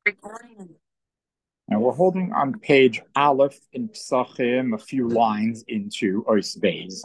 Now we're holding on page Aleph in Psachim, a few lines into Ois Beis.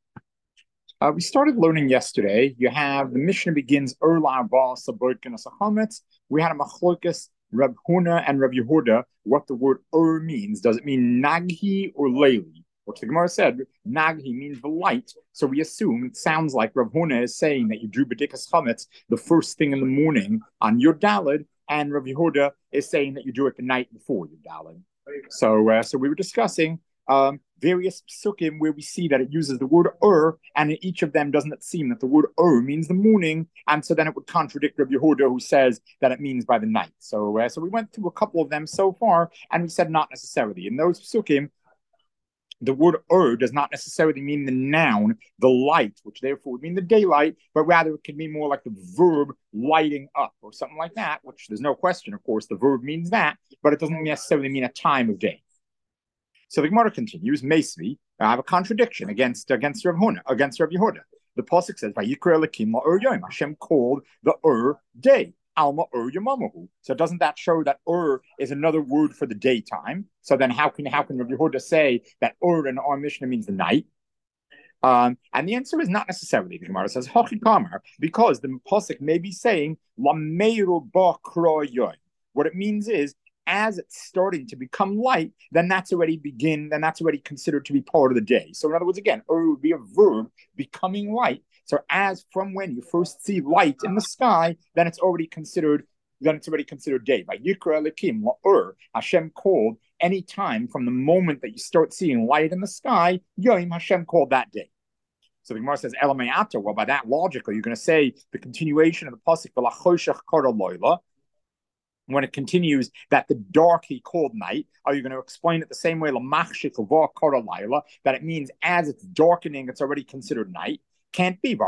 We started learning yesterday. You have the Mishnah begins Erla Ba Sabokin Asachametz. We had a machlokas Reb Huna and Reb Yehuda what the word means. Does it mean Naghi or Leili? Which the Gemara said Naghi means the light. So we assume it sounds like Reb Huna is saying that you do Bedikas Chametz the first thing in the morning on your Dalid, and Reb Yehuda is saying that you do it the night before your Dalid. So we were discussing various psukim where we see that it uses the word and in each of them doesn't it seem that the word means the morning, and so then it would contradict Rabbi Yehuda who says that it means by the night. So we went through a couple of them so far, and we said not necessarily. In those psukim, the word does not necessarily mean the noun, the light, which therefore would mean the daylight, but rather it can mean more like the verb lighting up or something like that, which there's no question, of course, the verb means that, but it doesn't necessarily mean a time of day. So the Gemara continues, Mesvi, I have a contradiction against Rav Huna, against Rav Yehuda. The pasuk says, "Vayikra Elokim la'ur yom." Hashem called the day. Alma Yamamahu. So doesn't that show that is another word for the daytime? So then how can Rav Yehuda say that in our Mishnah means the night? And the answer is not necessarily. The Gemara says Hachi Kamar, because the pasuk may be saying Lameiru ba kro yoim. What it means is, as it's starting to become light, then that's already considered to be part of the day. So in other words, again, would be a verb becoming light. So as from when you first see light in the sky, then it's already considered day. By Yikra Elikim La'ur, Hashem called any time from the moment that you start seeing light in the sky, Yom Hashem called that day. So the Gemara says, Elamayata. Well, by that logically, you're going to say the continuation of the pasuk V'lachoshech kara loyla. When it continues that the dark he called night, are you going to explain it the same way that it means as it's darkening, it's already considered night? Can't be.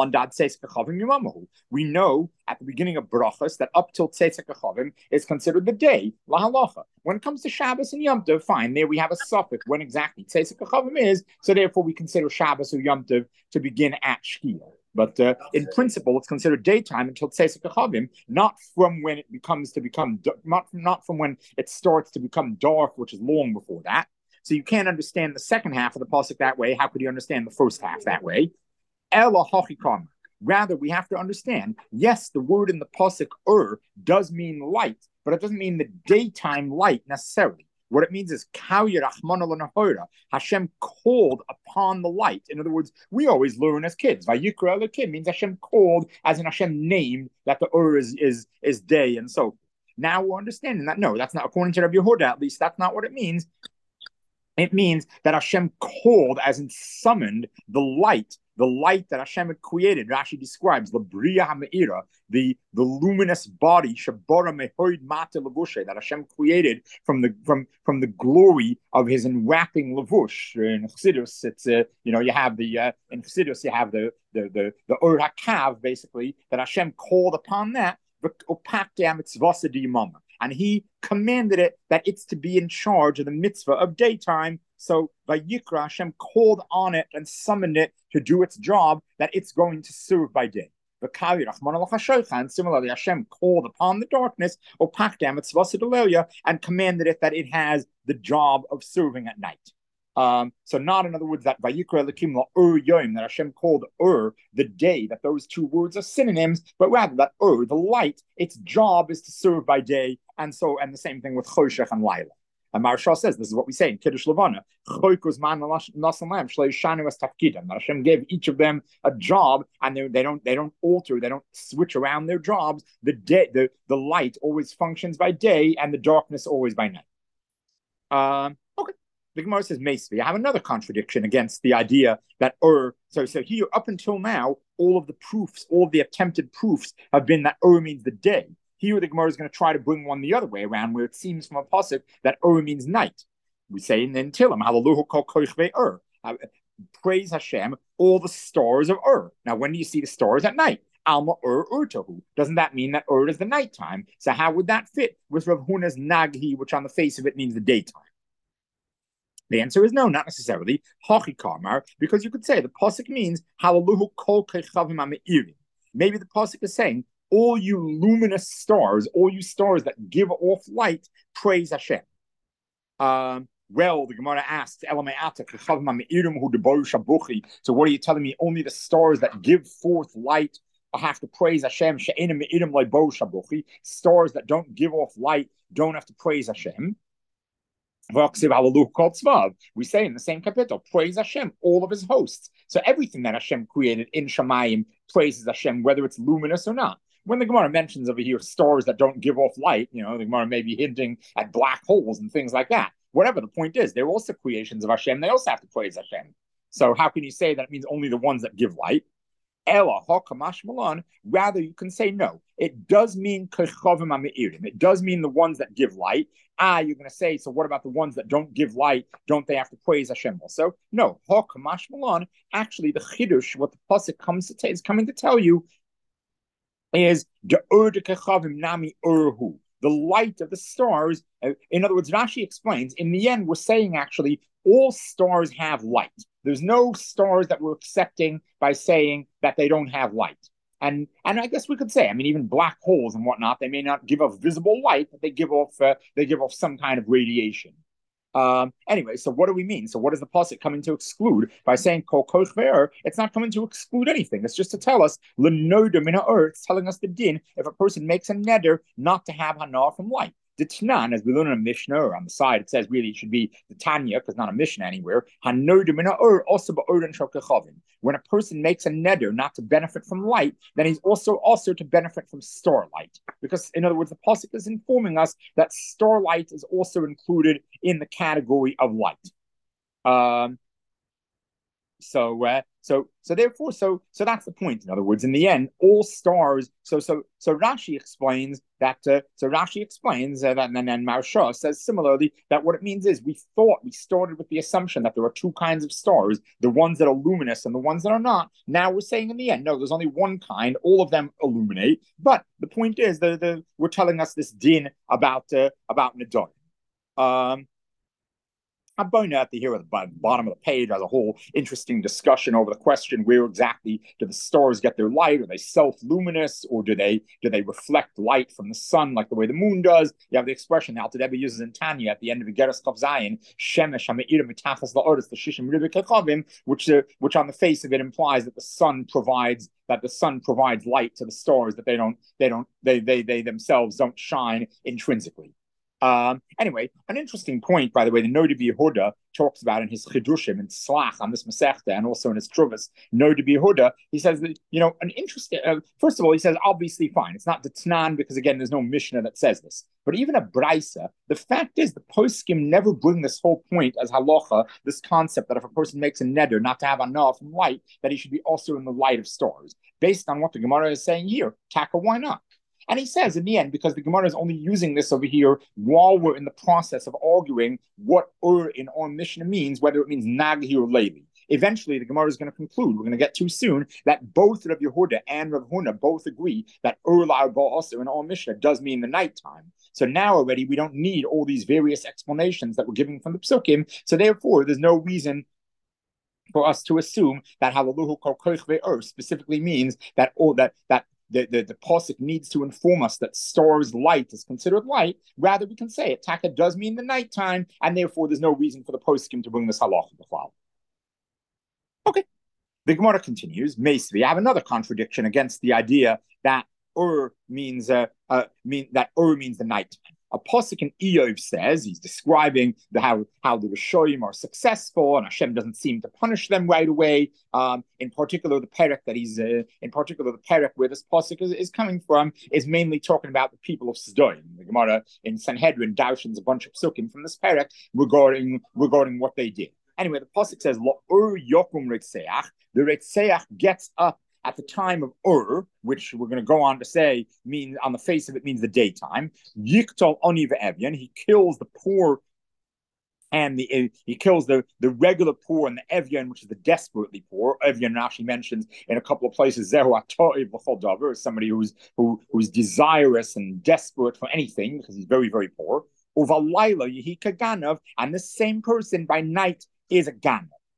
We know at the beginning of brachas that up till Tzeis HaKachavim is considered the day, lahalacha. When it comes to Shabbos and Yom Tov, fine, there we have a suffix when exactly Tzeis HaKachavim is, so therefore we consider Shabbos or Yom Tov to begin at Shkia. But in principle, it's considered daytime until Tzeis HaKachavim, not from when it not from when it starts to become dark, which is long before that. So you can't understand the second half of the pasuk that way. How could you understand the first half that way? Rather, we have to understand, yes, the word in the pasuk does mean light, but it doesn't mean the daytime light necessarily. What it means is Hashem called upon the light. In other words, we always learn as kids. Vayikra Elokim means Hashem called, as in Hashem named that the is day, and so now we're understanding that no, that's not according to Rabbi Yehuda. At least that's not what it means. It means that Hashem called, as in summoned, the light that Hashem had created. Rashi describes the Bria HaMeira, the luminous body, Shabara Mehoid Mata Levushe, that Hashem created from the glory of his enwrapping levush. In Chassidus, it's you have the in Chassidus you have the Ur HaKav, basically, that Hashem called upon that. And he commanded it that it's to be in charge of the mitzvah of daytime. So Vayikra, Hashem called on it and summoned it to do its job that it's going to serve by day. And similarly, Hashem called upon the darkness, and commanded it that it has the job of serving at night. So not, in other words, that Vayikra Elokim la'ur yom, that Hashem called the day, that those two words are synonyms, but rather that the light, its job is to serve by day, and the same thing with Choshech and Laila. And Maharshal says, this is what we say in Kiddush Levana, that Hashem gave each of them a job, and they don't alter, they don't switch around their jobs. The light always functions by day, and the darkness always by night. Okay. The Gemara says, Mesvi, I have another contradiction against the idea that so here, up until now, all of the attempted proofs have been that means the day. Here, the Gemara is going to try to bring one the other way around, where it seems from a pasuk that means night. We say in Tehillim, Hallelujah kol kochvei praise Hashem, all the stars of Now, when do you see the stars? At night. Alma Urtahu. Doesn't that mean that is the nighttime? So how would that fit with Rav Huna's Naghi, which on the face of it means the daytime? The answer is no, not necessarily. Hachi Karmar, because you could say the pasuk means Hallelujah kol kechavim ame'irim. Maybe the pasuk is saying all you luminous stars, all you stars that give off light, praise Hashem. Well, the Gemara asks, so what are you telling me? Only the stars that give forth light have to praise Hashem. Stars that don't give off light don't have to praise Hashem. We say in the same capital, praise Hashem, all of his hosts. So everything that Hashem created in Shamayim praises Hashem, whether it's luminous or not. When the Gemara mentions over here stars that don't give off light, the Gemara may be hinting at black holes and things like that. Whatever the point is, they're also creations of Hashem. They also have to praise Hashem. So how can you say that it means only the ones that give light? Ela hakamash malan. Rather, you can say no. It does mean kechavim ami'irim. It does mean the ones that give light. You're going to say, so what about the ones that don't give light? Don't they have to praise Hashem also? No. Hakamash malan. Actually, the chidush, what the pasuk is coming to tell you, is the nami urhu. The light of the stars. In other words, Rashi explains, in the end, we're saying actually all stars have light. There's no stars that we're accepting by saying that they don't have light. And I guess we could say, even black holes and whatnot, they may not give off visible light, but they give off some kind of radiation. Anyway, so what do we mean? So what is the pasuk coming to exclude by saying kol koch ve'er? It's not coming to exclude anything. It's just to tell us l'noda min ha'or. It's telling us the din if a person makes a neder not to have hana from light. The Tanan, as we learn in a Mishnah, or on the side, it says really it should be the Tanya, because not a Mishnah anywhere. When a person makes a neder not to benefit from light, then he's also to benefit from starlight. Because, in other words, the pasuk is informing us that starlight is also included in the category of light. So therefore, that's the point. In other words, in the end, all stars. So Rashi explains that. And then Maharsha says similarly that what it means is we started with the assumption that there are two kinds of stars: the ones that are luminous and the ones that are not. Now we're saying in the end, no, there's only one kind. All of them illuminate. But the point is, we're telling us this din about Nidar. I'm going to have to hear at the bottom of the page as a whole interesting discussion over the question: where exactly do the stars get their light? Are they self-luminous, or do they reflect light from the sun like the way the moon does? You have the expression that Alter Rebbe uses in Tanya at the end of Igeres Chav Zayin, Shemesh Ha'me'ira Mitachas La'oretz L'Shishim Ribei Kechavim, which on the face of it implies that the sun provides light to the stars, that they themselves don't shine intrinsically. Anyway, an interesting point, by the way, the Noda B'Yehuda talks about in his Chidushim and Slach on this Masechta, and also in his Truvas, Noda B'Yehuda, he says that, an interesting, first of all, he says, obviously fine. It's not the Tnan, because again, there's no Mishnah that says this. But even a Braisa, the fact is the poskim never bring this whole point as halacha, this concept that if a person makes a neder not to have enough from light, that he should be also in the light of stars. Based on what the Gemara is saying here, Taka, why not? And he says in the end, because the Gemara is only using this over here while we're in the process of arguing what in our Mishnah means, whether it means Naghi or Levi. Eventually, the Gemara is going to conclude, we're going to get too soon, that both Rav Yehuda and Rav Huna both agree that also in our Mishnah does mean the nighttime. So now already we don't need all these various explanations that we're giving from the Psukim. So therefore, there's no reason for us to assume that Halaluhu Kol Koich Ve'er specifically means that the pasuk needs to inform us that stars' light is considered light. Rather, we can say it. Taka does mean the nighttime, and therefore there's no reason for the poskim to bring this halacha b'chlal. Okay, the Gemara continues. Meisvi, I have another contradiction against the idea that means the nighttime. A pasuk in Iyov says, he's describing how the Rishoyim are successful and Hashem doesn't seem to punish them right away. In particular, the perek where this pasuk is coming from is mainly talking about the people of Sodom. The Gemara in Sanhedrin darshans a bunch of psukim from this perek regarding what they did. Anyway, the pasuk says, "La'ur yokum retzeach." The retzeach gets up at the time of which we're going to go on to say means on the face of it means the daytime. Yiktol oni ve'evyan, he kills the poor and he kills the regular poor and the evyan, which is the desperately poor. Evyan Rashi mentions in a couple of places zehu atoiv v'chol davar, somebody who's desirous and desperate for anything because he's very, very poor. Uvalayla yehi kaganav, and the same person by night is a ganav.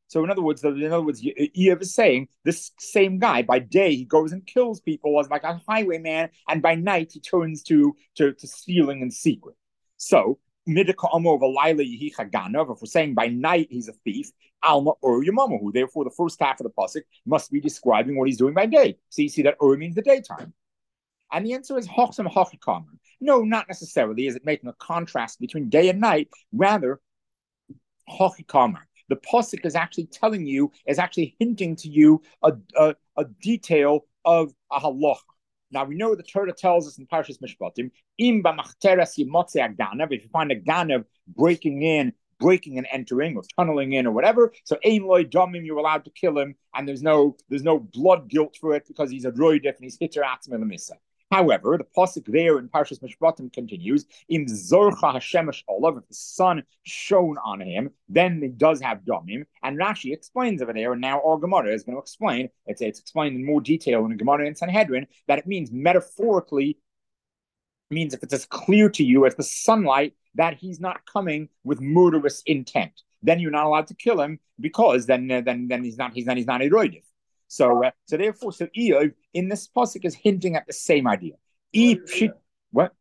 So Eov is saying this same guy by day he goes and kills people as like a highwayman, and by night he turns to stealing in secret. So Midika Amo of Alayla if we're saying by night he's a thief, Alma Ur Yamamahu. Therefore, the first half of the pasuk must be describing what he's doing by day. So you see that Ur means the daytime. And the answer is Hochsam Hochikamer. No, not necessarily. Is it making a contrast between day and night? Rather, Hochikamer. The pasuk is actually telling you, is actually hinting to you a detail of a halacha. Now we know the Torah tells us in Parshas Mishpatim, im b'machteres yimotze aganav, if you find a ganav breaking and entering, or tunneling in, or whatever, so ein loy domim, you're allowed to kill him, and there's no blood guilt for it because he's a roidef and he's hitter atzme lemisa. However, the pasuk there in Parshas Mishpatim continues, "Im zorcha hashemesh olav," if the sun shone on him, then he does have domim. And Rashi explains over there, and now our Gemara is going to explain. It's explained in more detail in the Gemara in Sanhedrin that it means metaphorically, means if it's as clear to you as the sunlight that he's not coming with murderous intent, then you're not allowed to kill him because then he's not eroidiv. So Eov in this pasuk is hinting at the same idea. What?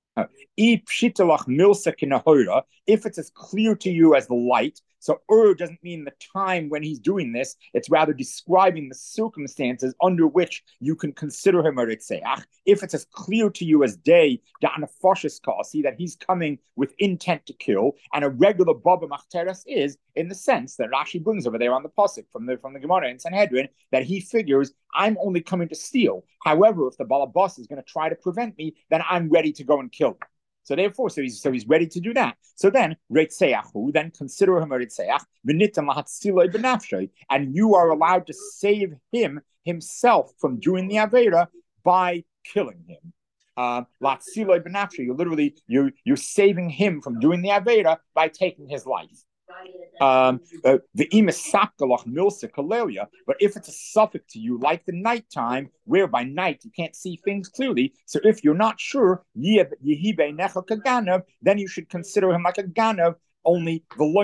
If it's as clear to you as the light, so doesn't mean the time when he's doing this, it's rather describing the circumstances under which you can consider him a ritzeach. If it's as clear to you as day, see that he's coming with intent to kill, and a regular baba machteres is, in the sense that Rashi brings over there on the pasuk from the Gemara in Sanhedrin, that he figures, I'm only coming to steal. However, if the balabas is going to try to prevent me, then I'm ready to go and kill him. So therefore, he's ready to do that. So then, then consider him a Reitzeach, and you are allowed to save him himself from doing the Avera by killing him. You're saving him from doing the Avera by taking his life. But if it's a suffix to you, like the nighttime, where by night you can't see things clearly, so if you're not sure, then you should consider him like a ganav, only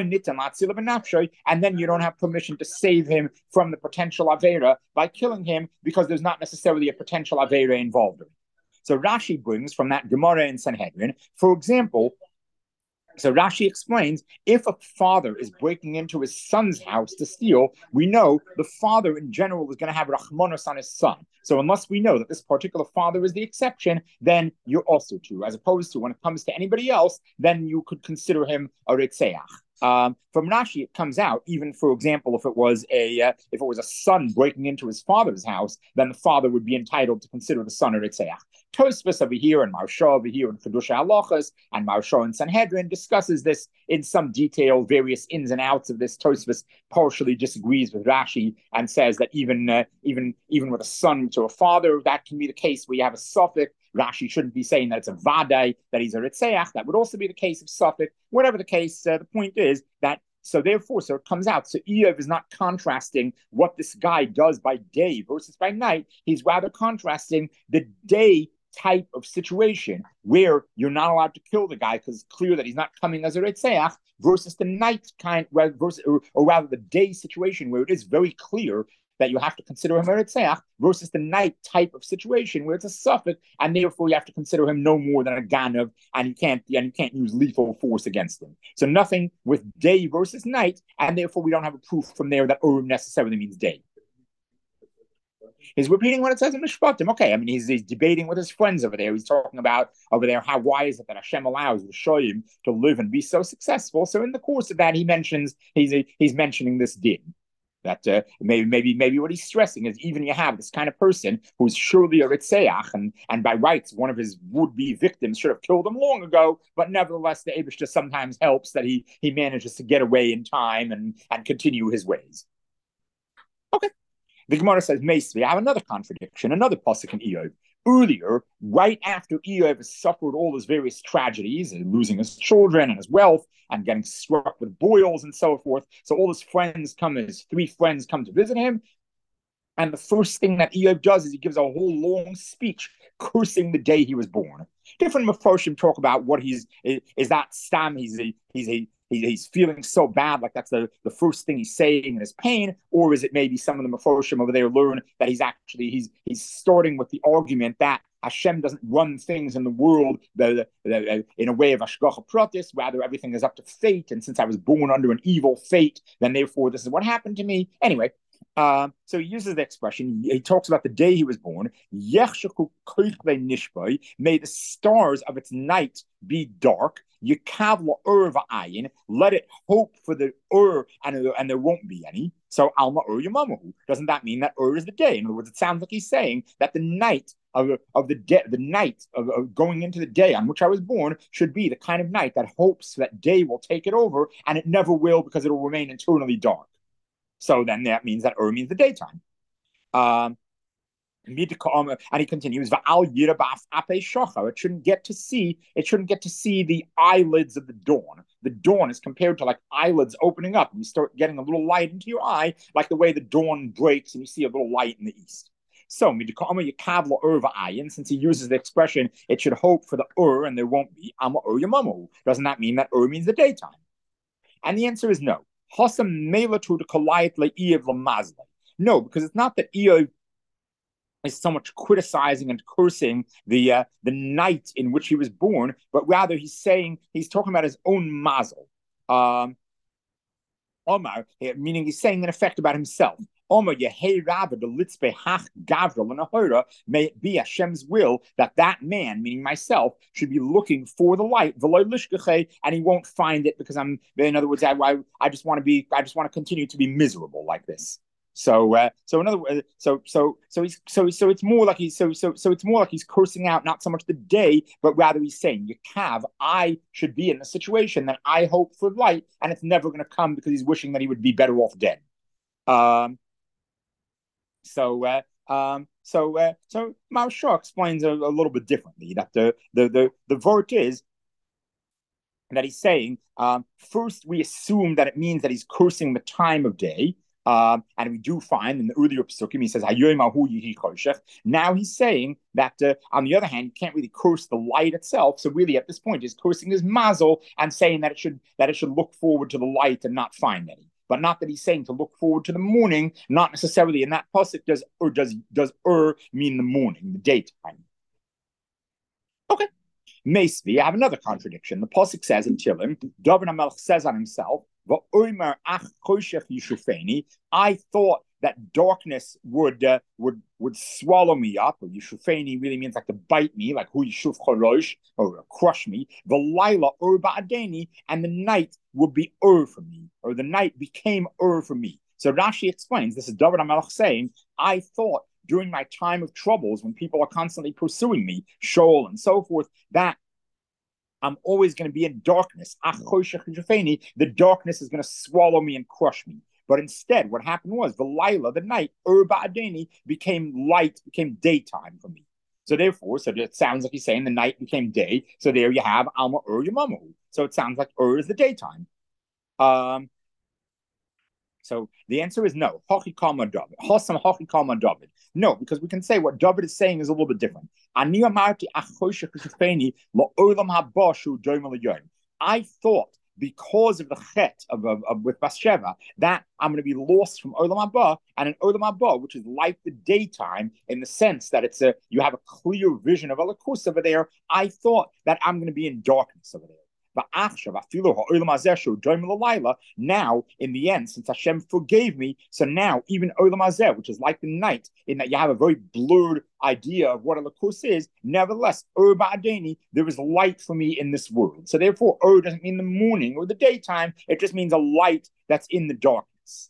and then you don't have permission to save him from the potential avera by killing him, because there's not necessarily a potential avera involved in it. So Rashi brings from that Gemara in Sanhedrin, for example. So Rashi explains, if a father is breaking into his son's house to steal, we know the father in general is going to have rachmanos on his son. So unless we know that this particular father is the exception, then you're also to. As opposed to when it comes to anybody else, then you could consider him a ritzeach. From Rashi, it comes out, even for example, if it was a son breaking into his father's house, then the father would be entitled to consider the son a ritzeach. Tosfos over here and Marsha over here in Chedusha Halachos and Marsha in Sanhedrin discusses this in some detail, various ins and outs of this. Tosfos partially disagrees with Rashi and says that even with a son to a father, that can be the case where you have a suffix. Rashi shouldn't be saying that it's a vadai, that he's a ritzeach. That would also be the case of suffix. Whatever the case, the point is that so it comes out. So Eov is not contrasting what this guy does by day versus by night. He's rather contrasting the day type of situation where you're not allowed to kill the guy because it's clear that he's not coming as a ritzeach, versus the night kind, or rather the day situation where it is very clear that you have to consider him a ritzeach, versus the night type of situation where it's a suffix, and therefore you have to consider him no more than a ganav, and you can't use lethal force against him. So nothing with day versus night, and therefore we don't have a proof from there that urim necessarily means day. He's repeating what it says in Mishpatim. Okay, I mean, he's debating with his friends over there. He's talking about over there why is it that Hashem allows the Shoyim to live and be so successful. So in the course of that, he's mentioning this din. That maybe what he's stressing is, even you have this kind of person who's surely a ritzeach, and by rights one of his would-be victims should have killed him long ago, but nevertheless the Eibush just sometimes helps that he manages to get away in time and continue his ways. Okay. The Gemara says, Meisvi, I have another contradiction, another pasuk in Eov. Earlier, right after Eov has suffered all his various tragedies, and losing his children and his wealth, and getting struck with boils and so forth, so all his three friends come to visit him, and the first thing that Eov does is he gives a whole long speech cursing the day he was born. Different Mephoshim talk about what is that stam, he's he's feeling so bad, like that's the first thing he's saying in his pain, or is it maybe some of the Meforshim over there learn that he's starting with the argument that Hashem doesn't run things in the world in a way of Ashgacha Pratis, rather everything is up to fate, and since I was born under an evil fate, then therefore this is what happened to me. Anyway, so he uses the expression, he talks about the day he was born, may the stars of its night be dark, let it hope for the and there won't be any. So Alma Yamamu. Doesn't that mean that is the day? In other words, it sounds like he's saying that the night of the night of going into the day on which I was born should be the kind of night that hopes that day will take it over, and it never will because it will remain eternally dark. So then that means that means the daytime. And he continues, it shouldn't get to see the eyelids of the dawn. The dawn is compared to like eyelids opening up, and you start getting a little light into your eye, like the way the dawn breaks and you see a little light in the east. So, since he uses the expression, it should hope for the and there won't be. Doesn't that mean that means the daytime? And the answer is no. No, because it's not that Eov is so much criticizing and cursing the night in which he was born, but rather he's talking about his own mazel. Omar, meaning he's saying in effect about himself. Omar Yehei Rabba the Litzbe Hach Gavril and Ahura, may it be Hashem's will that man, meaning myself, should be looking for the light, and he won't find it because in other words, I just want to continue to be miserable like this. So in other words, so it's more like he's cursing out not so much the day, but rather he's saying, Yakav, I should be in a situation that I hope for light, and it's never going to come because he's wishing that he would be better off dead. So Maharsha explains a little bit differently that the vort is that he's saying, first we assume that it means that he's cursing the time of day. And we do find in the earlier psukim, he says, now he's saying that, on the other hand, you can't really curse the light itself. So really, at this point, he's cursing his mazel and saying that it should look forward to the light and not find any. But not that he's saying to look forward to the morning, not necessarily in that pasuk does mean the morning, the daytime. Okay. Mesvi, I have another contradiction. The pasuk says in Tehillim, David HaMelech says on himself, I thought that darkness would swallow me up. Or Yishufeni really means like to bite me, like hu yishuf chorosh, or crush me. The Laila ba'adeni, and the night would be for me, or the night became for me. So Rashi explains, this is David HaMelech saying, I thought during my time of troubles, when people are constantly pursuing me, Sheol and so forth, that I'm always going to be in darkness. The darkness is going to swallow me and crush me. But instead, what happened was the Laila, the night, Ba'adeni, became light, became daytime for me. So therefore, it sounds like he's saying the night became day. So there you have Alma Yamamu. So it sounds like is the daytime. So the answer is no. David. No, because we can say what David is saying is a little bit different. I thought because of the chet with Bathsheba that I'm going to be lost from Olam Haba, and in Olam Haba, which is like the daytime in the sense that you have a clear vision of Elokus over there. I thought that I'm going to be in darkness over there. Now, in the end, since Hashem forgave me, so now even Olam Hazeh, which is like the night, in that you have a very blurred idea of what a lakus is, nevertheless, there is light for me in this world. So therefore, doesn't mean the morning or the daytime, it just means a light that's in the darkness.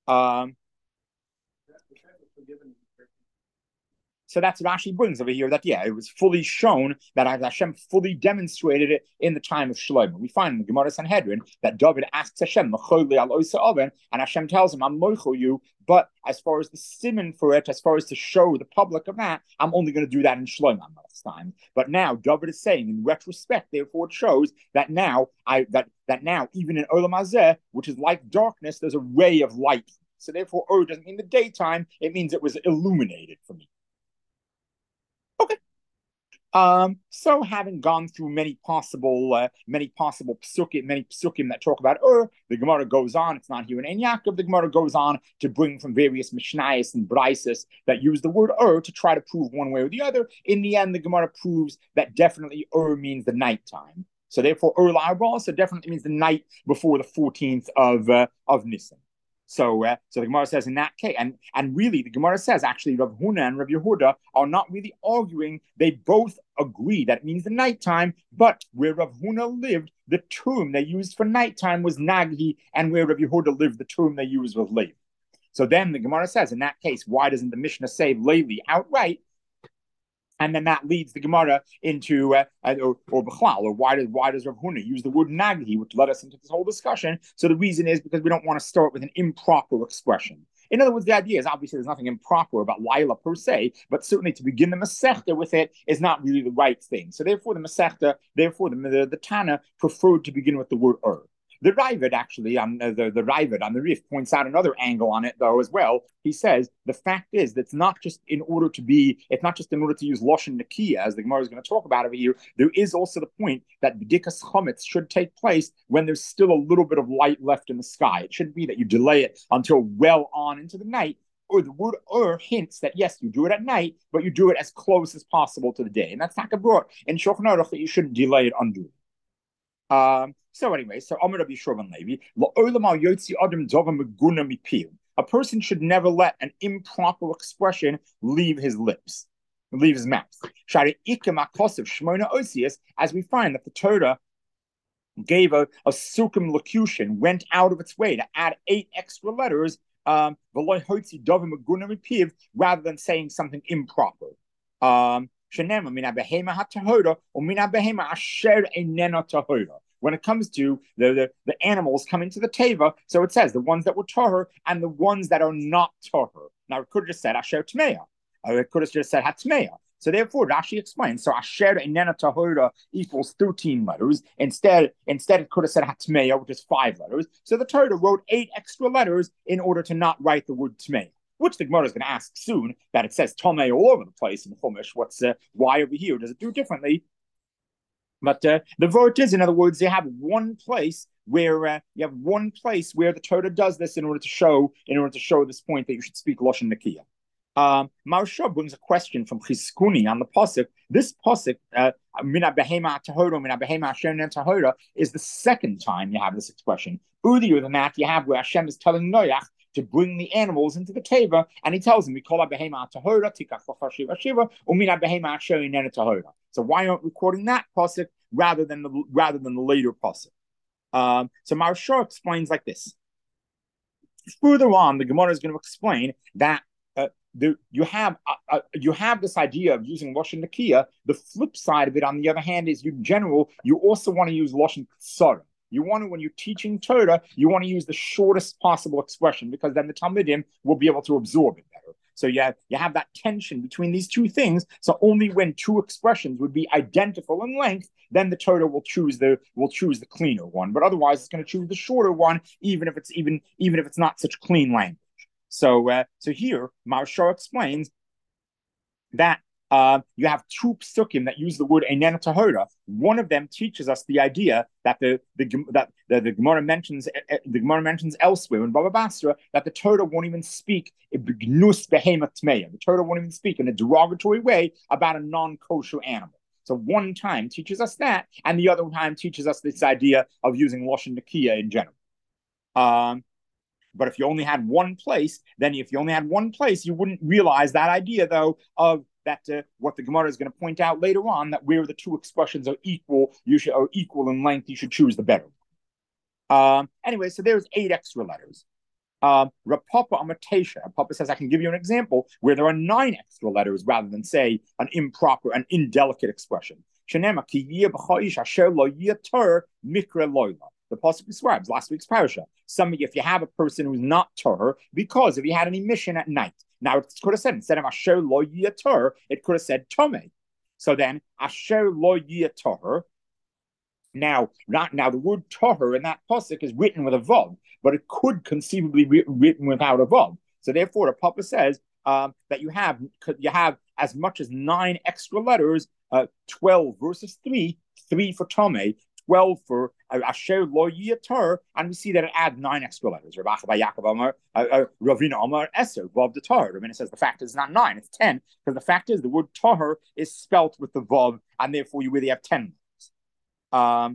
So that's what Rashi brings over here, that, it was fully shown that Hashem fully demonstrated it in the time of Shlomo. We find in the Gemara Sanhedrin that David asks Hashem, and Hashem tells him, I'm moichel you, but as far as the simon for it, as far as to show the public of that, I'm only going to do that in Shlomo next time. But now David is saying, in retrospect, therefore it shows that now, that now, even in Olam Hazeh, which is like darkness, there's a ray of light. So therefore, doesn't mean the daytime, it means it was illuminated for me. Okay. So having gone through many possible psukim that talk about the Gemara goes on. It's not here in Ein Yaakov. The Gemara goes on to bring from various mishnayos and braisos that use the word to try to prove one way or the other. In the end, the Gemara proves that definitely means the nighttime. So therefore, La'arbah also definitely means the night before the 14th of Nisan. So the Gemara says in that case, and really the Gemara says actually Rav Huna and Rav Yehuda are not really arguing. They both agree that it means the nighttime, but where Rav Huna lived, the term they used for nighttime was Naghi, and where Rav Yehuda lived, the term they used was Lev. So then the Gemara says in that case, why doesn't the Mishnah say Levi outright? And then that leads the Gemara into or Bechlal, or why does Rav Huna use the word Naghi, which led us into this whole discussion? So the reason is because we don't want to start with an improper expression. In other words, the idea is obviously there's nothing improper about Laila per se, but certainly to begin the Masechta with it is not really the right thing. So therefore, the Masechta, the Tana preferred to begin with the word The Raavad actually on the Raavad on the Rif points out another angle on it though as well. He says the fact is that it's not just in order to use Lashon Nakiya, as the Gemara is going to talk about over here. There is also the point that B'dikas Chametz should take place when there's still a little bit of light left in the sky. It shouldn't be that you delay it until well on into the night. Or the word hints that yes, you do it at night, but you do it as close as possible to the day, and that's not brought in Shulchan Aruch that you shouldn't delay it unduly. So anyway, Amar Rabbi Shurban Levi, a person should never let an improper expression leave his lips, leave his mouth. As we find that the Torah gave a circumlocution, went out of its way to add 8 extra letters, rather than saying something improper. When it comes to the animals coming to the teva, so it says the ones that were tahor and the ones that are not tahor. Now it could have just said asher tmeya, or it could have just said hatmeya. So therefore, Rashi explains. So asher enena tahora equals 13 letters. Instead it could have said hatmeya, which is 5 letters. So the Torah wrote 8 extra letters in order to not write the word tmeya, which the Gemara is going to ask soon. That it says tomei all over the place in Chumash. Why over here does it do differently? But the vort is, in other words, you have one place where the Torah does this in order to show this point that you should speak Lashon Nakiya. Maharsha brings a question from Chizkuni on the pasuk. This pasuk, Mina behema tahora, Mina behema Hashem tahora, is the second time you have this expression. Earlier than that, you have where Hashem is telling Noach to bring the animals into the teva, and he tells him, "We call behema tahora, tikach shiva shiva, umina behema asher inena tahora." So why aren't we quoting that pasuk rather than the later pasuk? So Maharsha explains like this. Further on, the Gemara is going to explain that you have this idea of using Lashon Nakiya. The flip side of it, on the other hand, is in general you also want to use Lashon Ksara. You want to, when you're teaching Torah, you want to use the shortest possible expression because then the Talmidim will be able to absorb it better. So you have that tension between these two things. So only when 2 expressions would be identical in length, then the Torah will choose the cleaner one. But otherwise, it's going to choose the shorter one, even if it's not such clean language. So here, Maharsha explains that you have 2 psukim that use the word Einena Tahora. One of them teaches us the idea that the Gemara mentions elsewhere in Baba Basra that the Torah won't even speak gnus behemoth tmeya. The Torah won't even speak in a derogatory way about a non-kosher animal. So one time teaches us that, and the other time teaches us this idea of using Lashon Nakiya in general. But if you only had one place, you wouldn't realize that idea, though, of that what the Gemara is going to point out later on, that where the 2 expressions are equal, equal in length, you should choose the better. Anyway, so there's 8 extra letters. Rav Papa Amatesha. Papa says, I can give you an example where there are 9 extra letters rather than, say, an improper, an indelicate expression. Shenema ki yeh b'cha'ish asher lo yitur mikra loyla. The pasuk describes last week's parasha. If you have a person who's not tahor, because if you had an emission at night. Now it could have said, instead of asher lo yitur, it could have said tomei. So then asher lo yitur. Now the word tahor in that pasuk is written with a vav, but it could conceivably be written without a vav. So therefore, the Papa says that you have as much as 9 extra letters 12 versus 3, 3 for Tomei, 12 for Asher Lo Yiatar, and we see that it adds 9 extra letters. Rav Acha Yaakov Amar, Ravina Amar Eser, Vav the Tar. Ravina says the fact is not 9, it's 10, because the fact is the word Tahar is spelt with the Vav, and therefore you really have 10 letters.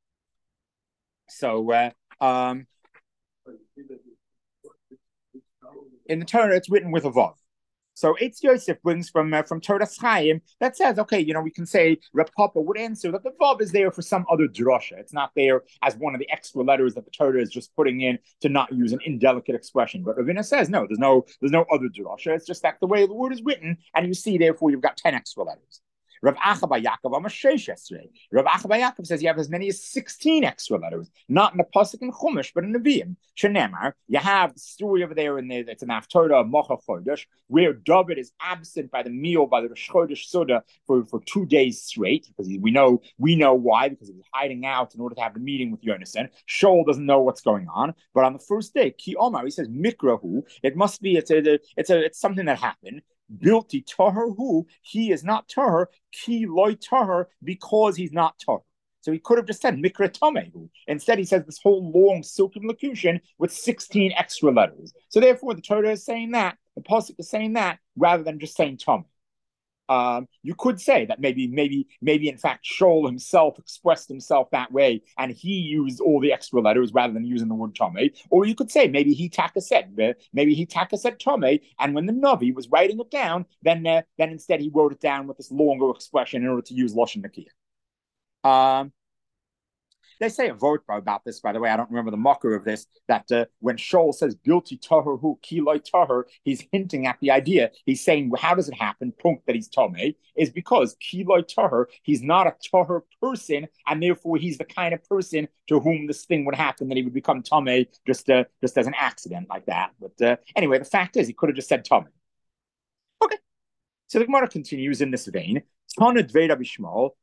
In the Torah, it's written with a Vav. So Eitz Yosef brings from Toras Chaim that says, okay, we can say Reb Papa would answer that the Vav is there for some other drasha. It's not there as one of the extra letters that the Torah is just putting in to not use an indelicate expression. But Ravina says, no, there's no other drasha. It's just that the way the word is written, and you see, therefore, you've got 10 extra letters. Rav Acha bar Yaakov Amar Sheish Esrei. Rav Acha bar Yaakov says you have as many as 16 extra letters, not in the pasuk and Chumash, but in the Nevi'im. Shenemar, you have the story over there in the it's an Haftarah Mocha Chodesh, where David is absent by the meal by the Rosh Chodesh Suda for 2 days straight, because we know why, because he was hiding out in order to have the meeting with Yonasan. Shaul doesn't know what's going on, but on the first day, Ki Omar, he says Mikrahu. It must be it's something that happened. Bilti tahar who he is not tahar, ki loy tahar, because he's not tahar. So he could have just said mikra tamehu. Instead, he says this whole long circumlocution with 16 extra letters. So therefore, the Torah is saying that, the pasuk is saying that, rather than just saying tameh. You could say that maybe in fact Shaul himself expressed himself that way and he used all the extra letters rather than using the word Tomei. Or you could say maybe he taka said Tomei, and when the Navi was writing it down, then instead he wrote it down with this longer expression in order to use Lashon Nakiya. They say a vort about this, by the way. I don't remember the mocker of this, that when Shaul says Bilti Tahar Hu Kiloi Tahar, he's hinting at the idea. He's saying, well, how does it happen, Punk, that he's Tomei, is because Kiloi Tahar, he's not a Tahar person, and therefore he's the kind of person to whom this thing would happen, that he would become Tomei just as an accident like that. But anyway, the fact is, he could have just said Tomei. Okay. So the Gemara continues in this vein. Here's another example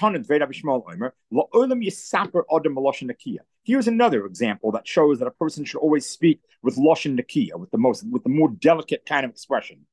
that shows that a person should always speak with lashon nakiya, with the more delicate kind of expression.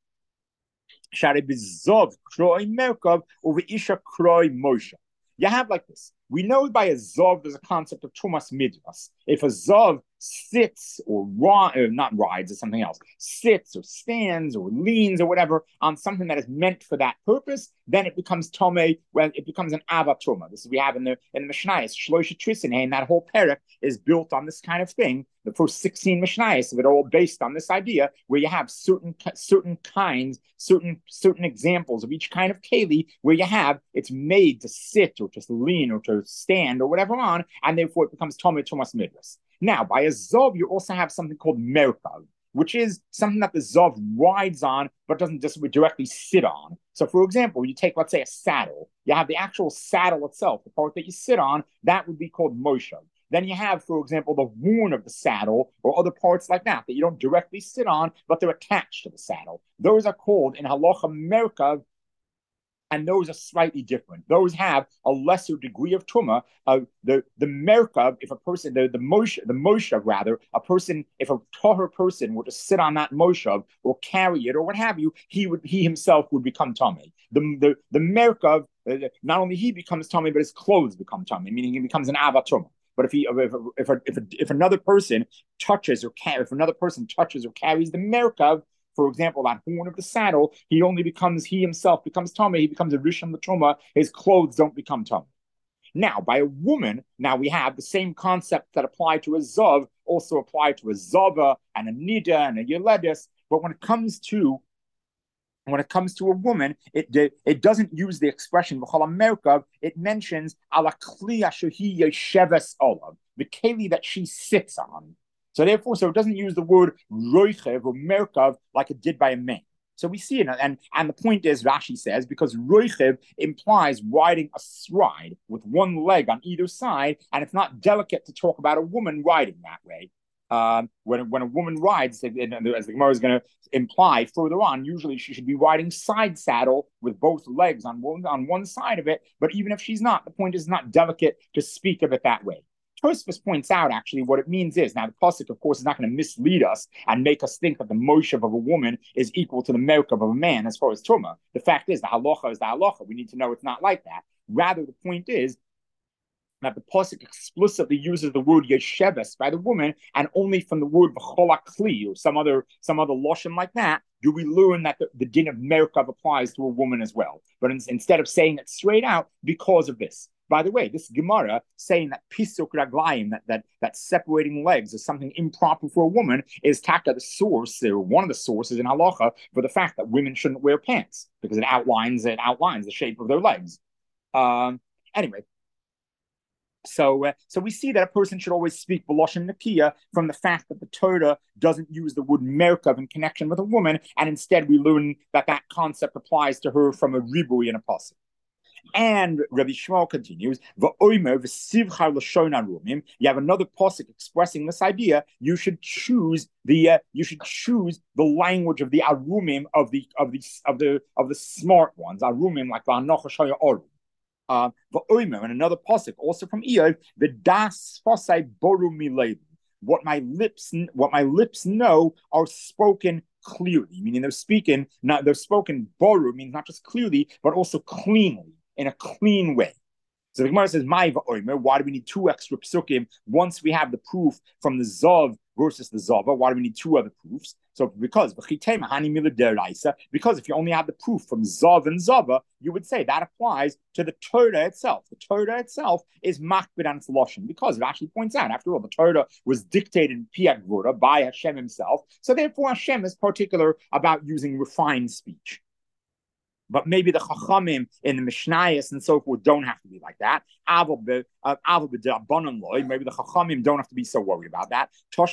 You have like this. We know by a Zov there's a concept of Tumas Midras. If a Zov sits or not rides or something else, sits or stands or leans or whatever on something that is meant for that purpose, then it becomes Tomei, well, it becomes an Avatuma. This is we have in the Mishnayos, Shloisha Trisinei, that whole parak is built on this kind of thing. The first 16 Mishnayos of it all based on this idea, where you have certain kinds, certain examples of each kind of keli, where you have it's made to sit or to lean or to stand or whatever on, and therefore it becomes Tomei Tumas Midras. Now, by a Zov, you also have something called Merkav, which is something that the Zov rides on, but doesn't just directly sit on. So, for example, you take, let's say, a saddle. You have the actual saddle itself, the part that you sit on, that would be called Moshav. Then you have, for example, the horn of the saddle or other parts like that you don't directly sit on, but they're attached to the saddle. Those are called, in Halacha, Merkav, and those are slightly different. Those have a lesser degree of tuma. The merkav, if a person, the moshav rather, a person, if a tahor person were to sit on that moshav or carry it or what have you, he himself would become tummy. The merkav, not only he becomes tummy, but his clothes become tummy, meaning he becomes an avatuma. But if another person touches or carries the merkav, for example, that horn of the saddle, he himself becomes Tomei, he becomes a Rishon L'Truma, his clothes don't become Tomei. Now, by a woman, we have the same concepts that apply to a Zov, also apply to a Zava and a Nida and a Yeledes, but when it comes to a woman, it doesn't use the expression Merkav, it mentions ala kli ashehi yesheves olav, the keli that she sits on. So therefore, it doesn't use the word roichev or merkav like it did by a man. So we see it, and the point is, Rashi says, because roichev implies riding astride with one leg on either side, and it's not delicate to talk about a woman riding that way. When a woman rides, as the Gemara is going to imply further on, usually she should be riding side saddle with both legs on one side of it. But even if she's not, the point is not delicate to speak of it that way. Tosfos points out actually what it means is, now the pasuk, of course, is not going to mislead us and make us think that the moshev of a woman is equal to the merkav of a man as far as Tumah. The fact is, the halacha is the halacha. We need to know it's not like that. Rather, the point is that the pasuk explicitly uses the word yeshebes by the woman, and only from the word v'cholakli or some other lashon like that do we learn that the din of merkav applies to a woman as well. But instead of saying it straight out, because of this. By the way, this Gemara saying that pisuk raglayim, that separating legs is something improper for a woman, is taka the source, or one of the sources in halacha for the fact that women shouldn't wear pants because it outlines the shape of their legs. Anyway. So we see that a person should always speak b'loshen nakiya from the fact that the Torah doesn't use the word merkav in connection with a woman, and instead we learn that concept applies to her from a ribui in a pasuk. And Rabbi Shmuel continues, "V'oimer v'sivchar l'shon arumim." You have another pasuk expressing this idea. You should choose the language of the arumim of the smart ones. Arumim like v'anocha shaya oru. And another pasuk also from Eov, the das fasai boru milev. What my lips know are spoken clearly, meaning they're spoken boru means not just clearly but also cleanly, in a clean way. So the Gemara says, "My va'omer." Why do we need two extra psukim once we have the proof from the zav versus the zava? Why do we need two other proofs? So because if you only have the proof from zav and zava, you would say that applies to the Torah itself. The Torah itself is makbid on its lashon, because it actually points out, after all, the Torah was dictated in Piat Gvura by Hashem himself. So therefore, Hashem is particular about using refined speech. But maybe the Chachamim in the Mishnayos and so forth don't have to be like that. Maybe the Chachamim don't have to be so worried about that.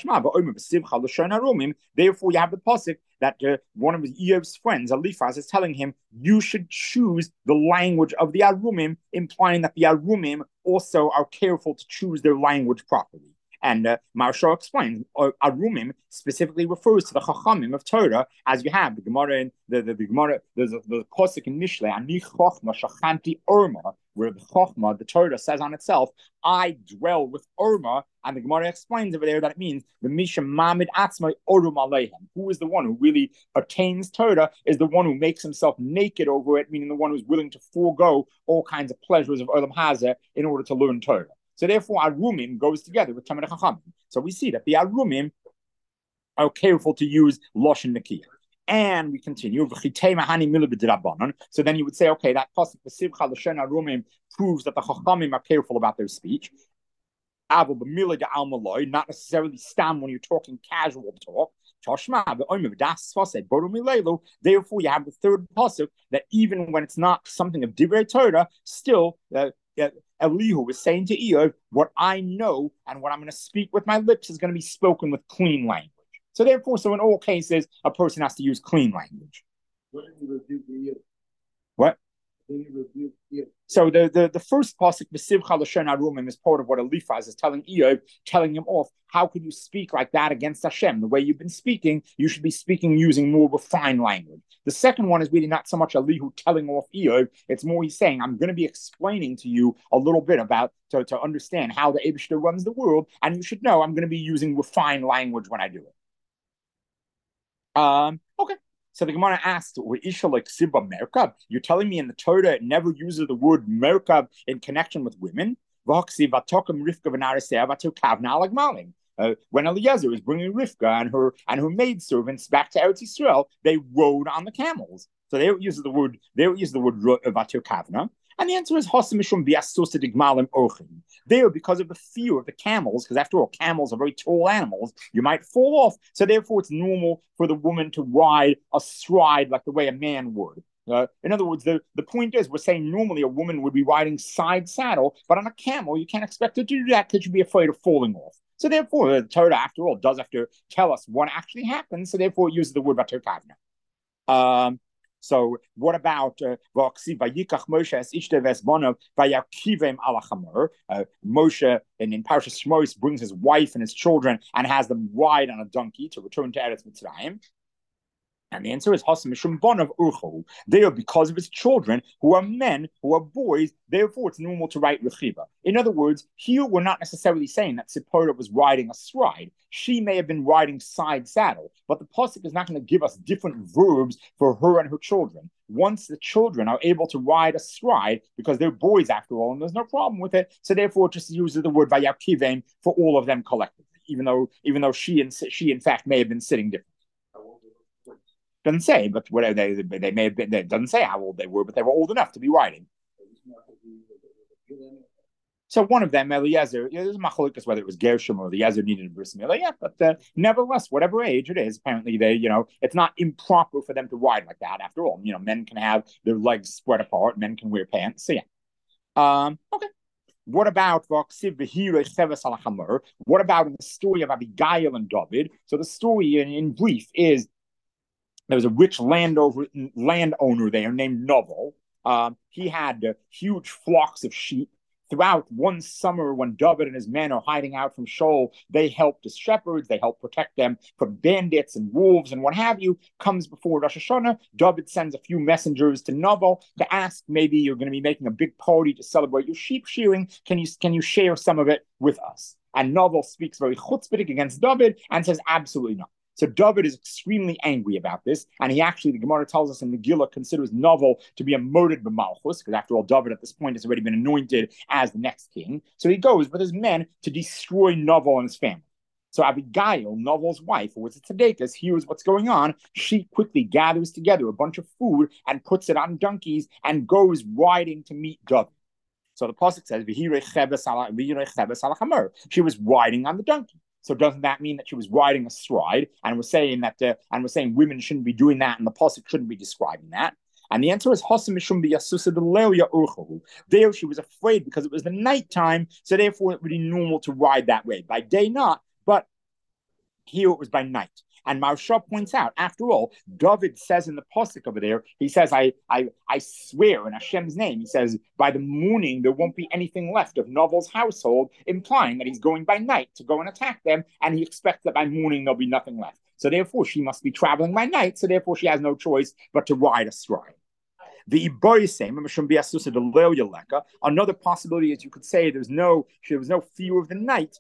Therefore, you have the pasuk that one of Eov's friends, Eliphaz, is telling him, you should choose the language of the Arumim, implying that the Arumim also are careful to choose their language properly. And Maharsha explains, Arumim specifically refers to the Chachamim of Torah, as you have the Gemara in the Gemara, the pasuk in Mishlei, Ani Chochma Shachanti Urma, where the Chochma, the Torah says on itself, I dwell with Urma, and the Gemara explains over there that it means the Misha Mamid Atzmai Urum Alehem. Who is the one who really attains Torah is the one who makes himself naked over it, meaning the one who's willing to forego all kinds of pleasures of Olam Hazeh in order to learn Torah. So therefore, Arumim goes together with Talmidei Chachamim. So we see that the Arumim are careful to use Loshen Nakiya. And we continue. So then you would say, okay, that pasuk V'sivcha l'shen Arumim proves that the Chachamim are careful about their speech. Not necessarily stam when you're talking casual talk. Therefore, you have the third pasuk that even when it's not something of Divrei Torah, still Elihu was saying to Eov, what I know and what I'm going to speak with my lips is going to be spoken with clean language. So therefore, in all cases, a person has to use clean language. What? So the first pasuk, V'sivcha l'shen Arumim, is part of what Eliphaz is telling Eov, telling him off. How could you speak like that against Hashem? The way you've been speaking, you should be speaking using more refined language. The second one is really not so much Elihu telling off Eov. It's more he's saying, I'm going to be explaining to you a little bit about to understand how the Eibishter runs the world, and you should know I'm going to be using refined language when I do it. Okay. So the Gemara asked, you're telling me in the Torah it never uses the word merkab in connection with women? When Eliezer is bringing Rivka and her maidservants back to Eretz Yisrael, they rode on the camels. So they don't use the word vatir kavna. And the answer is Hosimishum biastusa digmalim orchim. There, because of the fear of the camels, because after all, camels are very tall animals, you might fall off. So therefore, it's normal for the woman to ride astride like the way a man would. In other words, the point is, we're saying normally a woman would be riding side saddle, but on a camel, you can't expect her to do that because you'd be afraid of falling off. So therefore, the Torah, after all, does have to tell us what actually happened. So therefore, it uses the word vatir kavna. So what about Moshe and in Parashas Shmos brings his wife and his children and has them ride on a donkey to return to Eretz Mitzrayim. And the answer is Hasim Mishum Bonav Urchu. They are because of his children, who are men, who are boys, therefore it's normal to write Rechiva. In other words, here we're not necessarily saying that Sipporah was riding a stride. She may have been riding side saddle, but the Pasuk is not going to give us different verbs for her and her children. Once the children are able to ride astride, because they're boys after all, and there's no problem with it, so therefore it just uses the word Vayaktivim for all of them collectively, even though she in fact may have been sitting different. Doesn't say, but whatever they may have been. It doesn't say how old they were, but they were old enough to be riding. So one of them, Eliezer, there's machlokas whether it was Gershom or Eliezer needed a bris milah. Yeah, but nevertheless, whatever age it is, apparently they, it's not improper for them to ride like that. After all, men can have their legs spread apart, men can wear pants. So yeah, okay. What about what about in the story of Abigail and David? So the story in brief is there was a rich landowner there named Novel. He had huge flocks of sheep. Throughout one summer, when David and his men are hiding out from Shaul, they help the shepherds, they help protect them from bandits and wolves and what have you. Comes before Rosh Hashanah, David sends a few messengers to Novel to ask, maybe you're going to be making a big party to celebrate your sheep shearing. Can you share some of it with us? And Novel speaks very chutzpahdik against David and says, absolutely not. So David is extremely angry about this, and he actually, the Gemara tells us in Megillah, considers Novel to be a murdered b'malchus, because after all, David at this point has already been anointed as the next king. So he goes with his men to destroy Novel and his family. So Abigail, Novel's wife, who was a tzedekah, hears what's going on. She quickly gathers together a bunch of food and puts it on donkeys and goes riding to meet David. So the pasuk says, she was riding on the donkey. So doesn't that mean that she was riding astride? And we're saying women shouldn't be doing that, and the pasuk shouldn't be describing that. And the answer is there she was afraid because it was the nighttime, so therefore it would be normal to ride that way. By day not, but here it was by night. And Maharsha points out, after all, David says in the pasuk over there, he says, I swear in Hashem's name, he says, by the morning there won't be anything left of Novel's household, implying that he's going by night to go and attack them, and he expects that by morning there'll be nothing left. So therefore she must be traveling by night, so therefore she has no choice but to ride astride. The another possibility is you could say there was no fear of the night,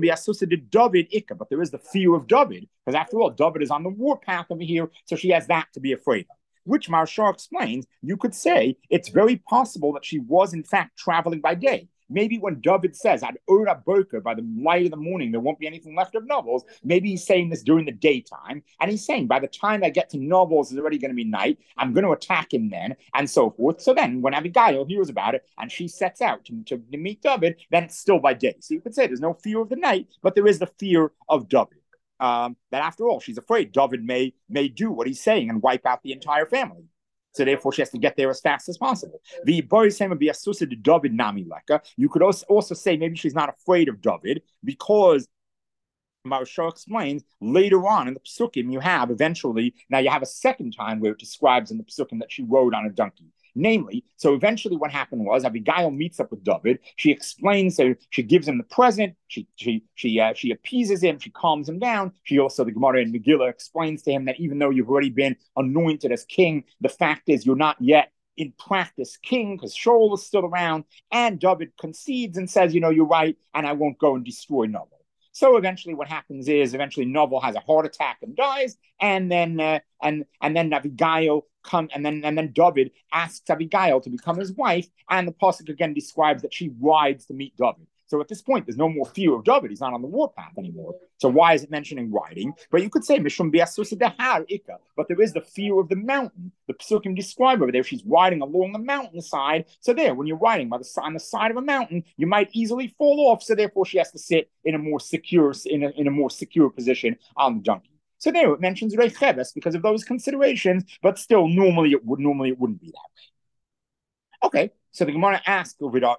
but there is the fear of David, because after all, David is on the warpath over here, so she has that to be afraid of. Which Maharsha explains, you could say it's very possible that she was in fact traveling by day. Maybe when David says, "At Ura Boker, by the light of the morning, there won't be anything left of Novels," maybe he's saying this during the daytime. And he's saying, by the time I get to Novels, it's already going to be night. I'm going to attack him then, and so forth. So then, when Abigail hears about it, and she sets out to meet David, then it's still by day. So you could say there's no fear of the night, but there is the fear of David. That after all, she's afraid David may do what he's saying and wipe out the entire family. So therefore, she has to get there as fast as possible. The Borisem would be asusa to David nami leka. You could also say maybe she's not afraid of David because Maharsha explains later on in the Pesukim you have a second time where it describes in the Pesukim that she rode on a donkey. Namely, so eventually what happened was Abigail meets up with David. She explains, so she gives him the present. She appeases him. She calms him down. She also, the Gemara in Megillah, explains to him that even though you've already been anointed as king, the fact is you're not yet in practice king because Shaul is still around. And David concedes and says, you're right, and I won't go and destroy Novel. So eventually, what happens is Novel has a heart attack and dies, and then Abigail and then David asks Abigail to become his wife, and the pasuk again describes that she rides to meet David. So at this point, there's no more fear of David; he's not on the warpath anymore. So why is it mentioning riding? But you could say Mishum bi'asusa dehar ikka. But there is the fear of the mountain. The psukim describe over there. She's riding along the mountainside. So there, when you're riding on the side of a mountain, you might easily fall off. So therefore, she has to sit in a more secure position on the donkey. So there it mentions Reicheves because of those considerations, but still normally it wouldn't be that way. Okay, so the Gemara asks, so what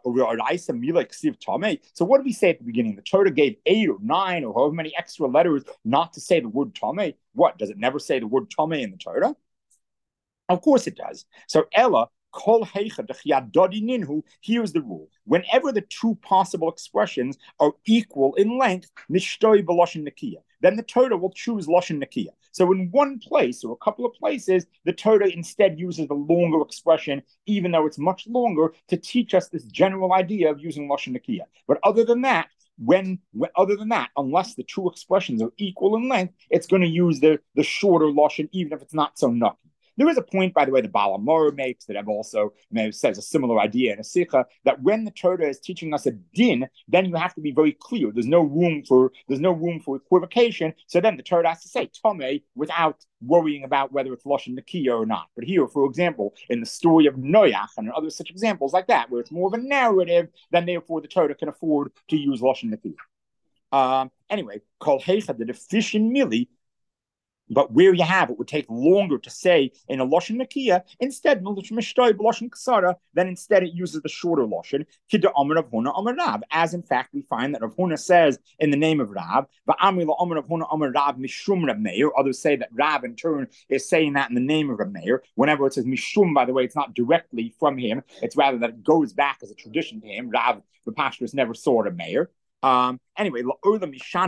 do we say at the beginning? The Torah gave 8 or 9 or however many extra letters not to say the word Tameh. What, does it never say the word Tameh in the Torah? Of course it does. So Ella, here's the rule. Whenever the two possible expressions are equal in length, then the Torah will choose Lashon Nakiya. So in one place or a couple of places, the Torah instead uses the longer expression, even though it's much longer, to teach us this general idea of using Lashon Nakiya. But other than that, unless the two expressions are equal in length, it's going to use the shorter Lashon, even if it's not so nucky. There is a point, by the way, the Baal HaMaor makes that I've also says a similar idea in a Sikha, that when the Torah is teaching us a din, then you have to be very clear. There's no room for equivocation. So then the Torah has to say Tomei without worrying about whether it's Lashon Nakiya or not. But here, for example, in the story of Noach and other such examples like that, where it's more of a narrative, then therefore the Torah can afford to use Lashon Nakiya. Anyway, Kol Heicha, the deficient mili. But where you have it would take longer to say in a Lashon Nakiya, instead, then instead it uses the shorter Lashon, Kidda Amar of Huna Amar Rab, as in fact we find that Rav Huna says in the name of Rab, Va'amri la Amar of Huna Amar Rab Mishum Rab Meir. Others say that Rab in turn is saying that in the name of Rab Meir. Whenever it says Mishum, by the way, it's not directly from him, it's rather that it goes back as a tradition to him. Rab, the pastors, never saw Rab Meir. Anyway, a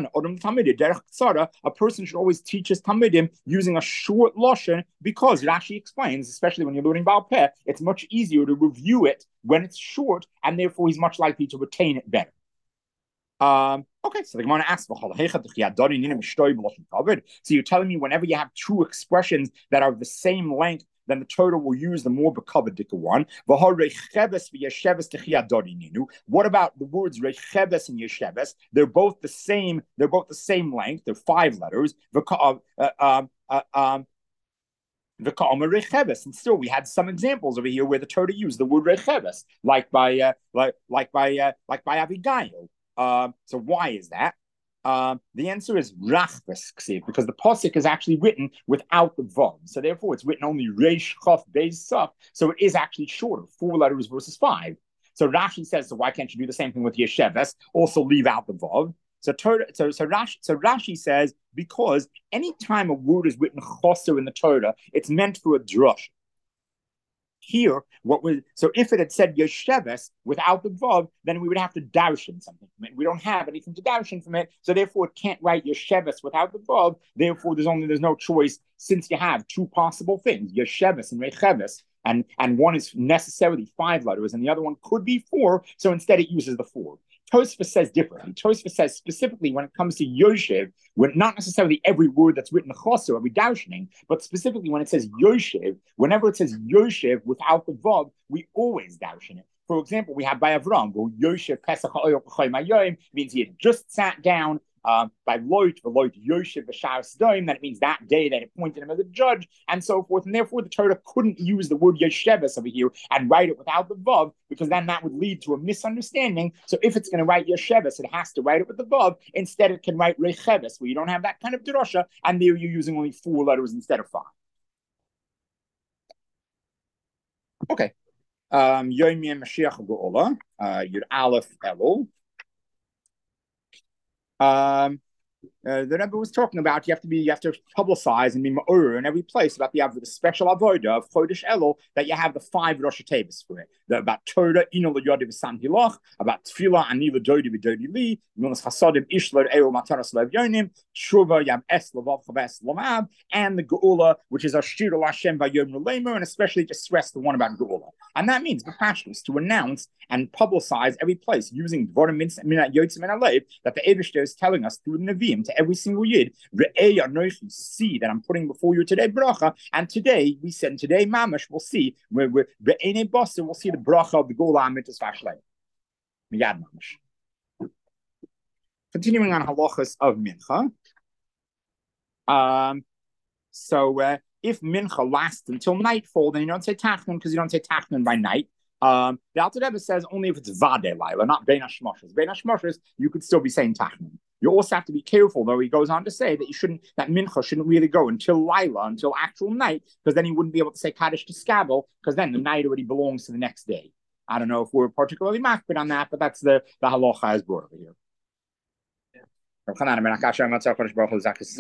person should always teach his Talmidim using a short Lashon because it actually explains, especially when you're learning Baal Peh, it's much easier to review it when it's short, and therefore he's much likely to retain it better. Okay, so the Gemara asks, so you're telling me whenever you have two expressions that are of the same length, then the Torah will use the more bekavadika one. What about the words recheves and yesheves? They're both the same. They're both the same length. They're 5 letters. And still, we had some examples over here where the Torah used the word recheves, like by Avigail. So why is that? The answer is rachbes ksiv, because the pasuk is actually written without the vav. So therefore, it's written only reish chaf beis saf. So it is actually shorter, 4 letters versus 5. So Rashi says, so why can't you do the same thing with yesheves? Also leave out the vav. So Rashi says, because anytime a word is written choser in the Torah, it's meant for a drush. Here, so if it had said Yesheves without the Vav, then we would have to darshan something from it. We don't have anything to darshan from it, so therefore it can't write Yesheves without the Vav. Therefore, there's no choice, since you have 2 possible things, Yesheves and Recheves, and one is necessarily 5 letters, and the other one could be 4. So instead, it uses the 4. Tosfos says differently. Tosfos says specifically when it comes to Yoshev, when not necessarily every word that's written choser, every darshaning, but specifically when it says Yoshev, whenever it says Yoshev without the vav, we always darshan it. For example, we have by Avram, where Yoshev Pesach Ha'oyel B'chol Mayom means he had just sat down. By Loit Yoshev B'Shar Sdoim, that it means that day that it appointed him as a judge, and so forth. And therefore, the Torah couldn't use the word Yesheves over here and write it without the Vav, because then that would lead to a misunderstanding. So if it's going to write Yesheves, it has to write it with the Vav. Instead, it can write Recheves, where you don't have that kind of drasha, and there you're using only 4 letters instead of 5. Okay. Yomi Mashiach Geola, Yud Aleph Elul. The Rebbe was talking about you have to publicize and be ma'ur in every place about the special avodah of Chodesh Elul, that you have the 5 Rosh Hashanah for it. About Torah, Ino L'Yodi V'San Hilach, about Tefillah, Ani L'Dodi V'Dodi Li, Milas Chasadim, Ish L'Eil Mataras Lev Yonim, Shuvah Yam Es L'Vav Chaves L'Mab, and the Geula, which is Ashir L'Hashem V'Yom L'Leimer, and especially to stress the one about Geula. And that means B'Pashtus, to announce and publicize every place using Dvorim Minat Yotzim and Alev, that the Eibishter is telling us through the Nevi'im to every single Yid, Re'ei Anochi, see that I'm putting before you today bracha, and today we said, today Mamash will see, Be'enei Basar will see the bracha of the Geula Amitis Vashlei. Miyad Mamash. Continuing on halachas of Mincha. If Mincha lasts until nightfall, then you don't say Tachnon, because you don't say Tachnon by night. The Alter Rebbe says only if it's Vadeh Laila, not Bein HaShmoshes. Bein HaShmoshes, you could still be saying Tachnon. You also have to be careful, though. He goes on to say that that Mincha shouldn't really go until Laila, until actual night, because then you wouldn't be able to say Kaddish to Skabel, because then the night already belongs to the next day. I don't know if we're particularly makbid on that, but that's the halacha as brought over here.